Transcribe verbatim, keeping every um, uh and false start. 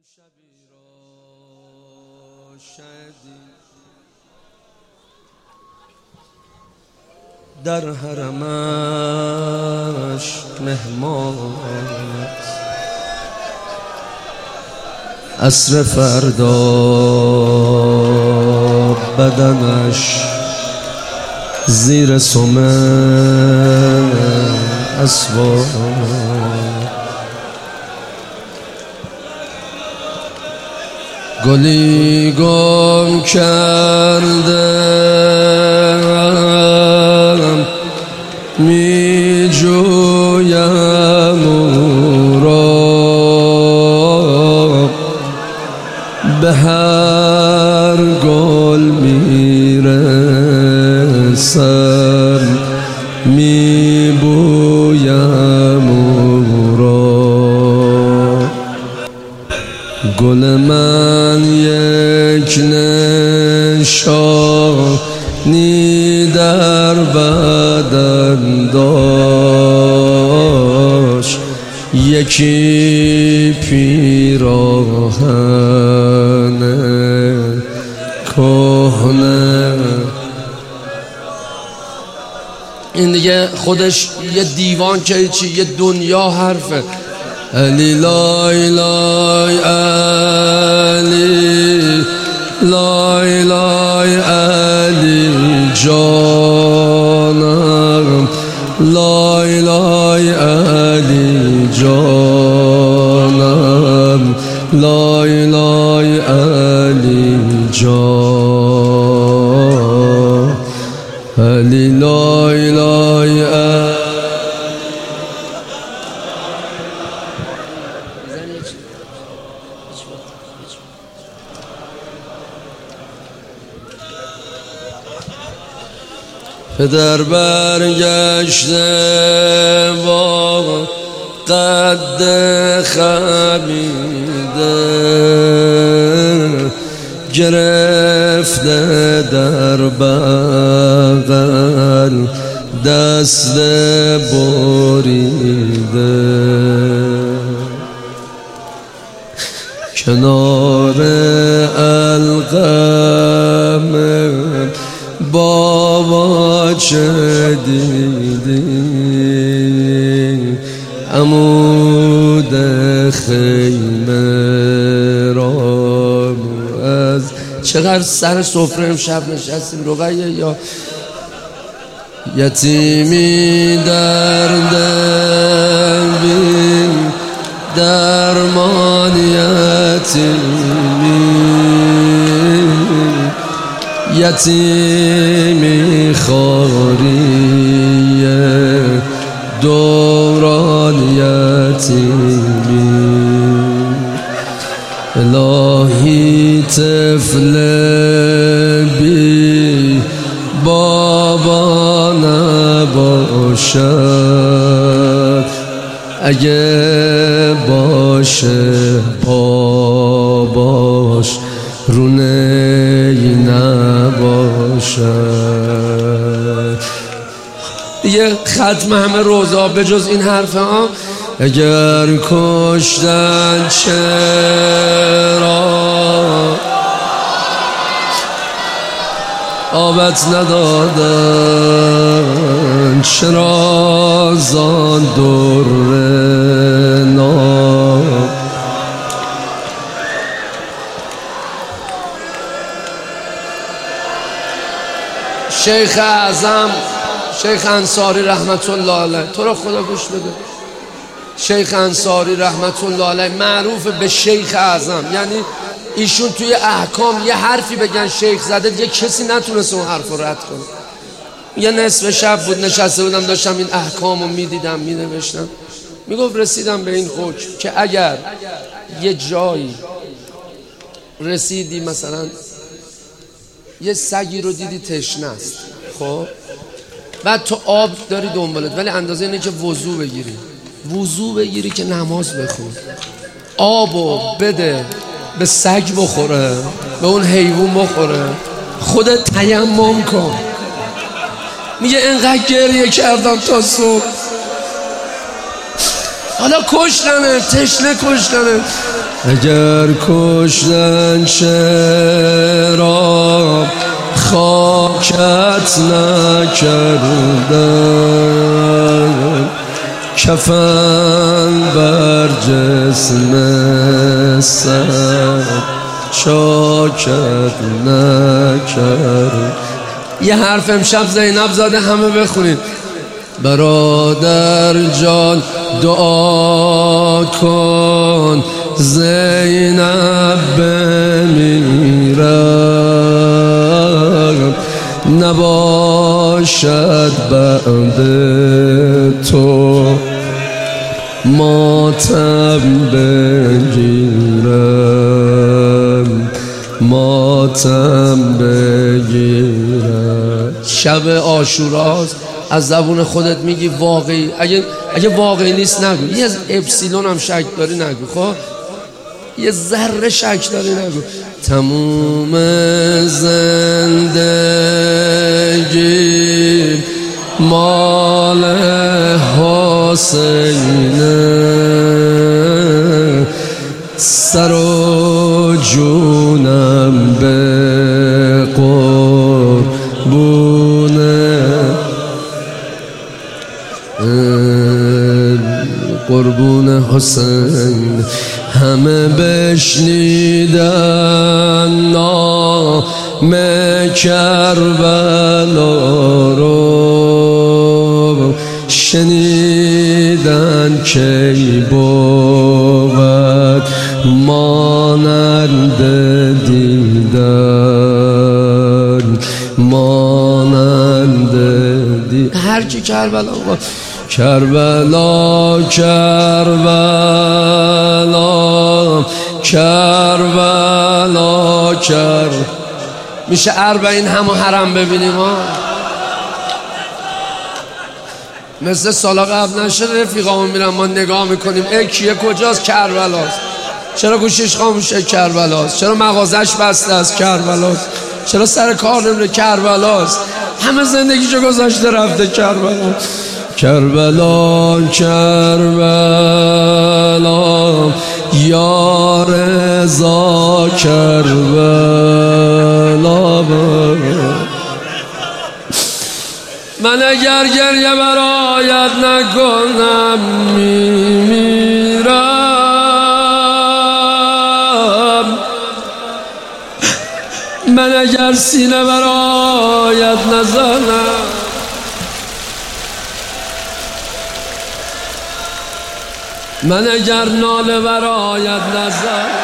شبی را شدی در حرمش مهمان عصر فردا بدنش زیر سمن اسوار گلی گم کردم می جویم او را به هر گل می رسم می بویم او را گل من یک نشانی در بدن داشت یکی پیراهن کهنه. این دیگه خودش یه دیوان که چی یه دنیا حرفه. علی لای لای علی لای لای علی جانم لای لای علی جانم لای لای علی جان علی لای لای علی پدر برگشته با قد خمیده گرفته در بغل دست بریده کنار القم بابا چه دیدی عمود خیمه را از چقدر سر سفره امشب نشستیم رقیه یا یتیمی در دلبی درمان یتیمی یتیمی خاریه دوران یتیمی الهی طفل بی بابا نباشد اگه باشه باباش رونه نباشد. دیگه ختم همه روزا به جز این حرف ها. اگر کشتن چرا آبت ندادن چرا زان در نام شیخ اعظم شیخ انصاری رحمت الله علیه تو را خدا گوش بده. شیخ انصاری رحمت الله علیه معروف به شیخ اعظم، یعنی ایشون توی احکام یه حرفی بگن شیخ زده یه کسی نتونست اون حرف رو رد کنه. یه نصف شب بود نشسته بودم داشتم این احکام رو میدیدم مینوشتم میگفت رسیدم به این حکم که اگر یه جایی رسیدی مثلا یه سگی رو دیدی تشنه است خب بعد تو آب داری دنبالت ولی اندازه اینه که وضو بگیری وضو بگیری که نماز بخون آبو بده به سگ بخوره به اون حیوان بخوره خودت تیمم کن. میگه اینقدر گریه کردم تا صبح حالا کشتنه تشنه کشتنه اگر کشتن چرا خاکت نکردن، کفن بر جسم سر چاکت نکرد. یه حرف امشب زینب زاده همه بخونید. برادر جان دعا کن زینب بمیرد، نباشد بعد تو ماتم بگیرم، ماتم بگیرم. شب عاشوراست، از زبون خودت میگی واقعی. اگه اگه واقعی نیست نگو، یه اپسیلون هم شک داری نگو، خب یه ذره شک داری نگو. تموم زندگی مال حسینه، سر و جونم به قربونه، قربون حسین. همه بشنیدن نام کربلا رو، شنیدن کی بود مانند دیدن، مانند دیدن. هر کی کربلا کربلا کربلا کربلا کر میشه اربعین همو حرم ببینیم ها، مثل سالا قبل نشه. رفیقامون میرن ما نگاه میکنیم ای کیه کجاست؟ کربلاست. چرا گوشیش خاموشه؟ کربلاست. چرا مغازش بسته است؟ کربلاست. چرا سر کار نمیره؟ کربلاست. همه زندگیشو گذاشته رفته کربلا. کربلا کربلا یا رضا کربلا، من اگر گریه برایت نکنم میمیرم، من اگر سینه برایت نزنم، من اگر ناله برایت نزنم،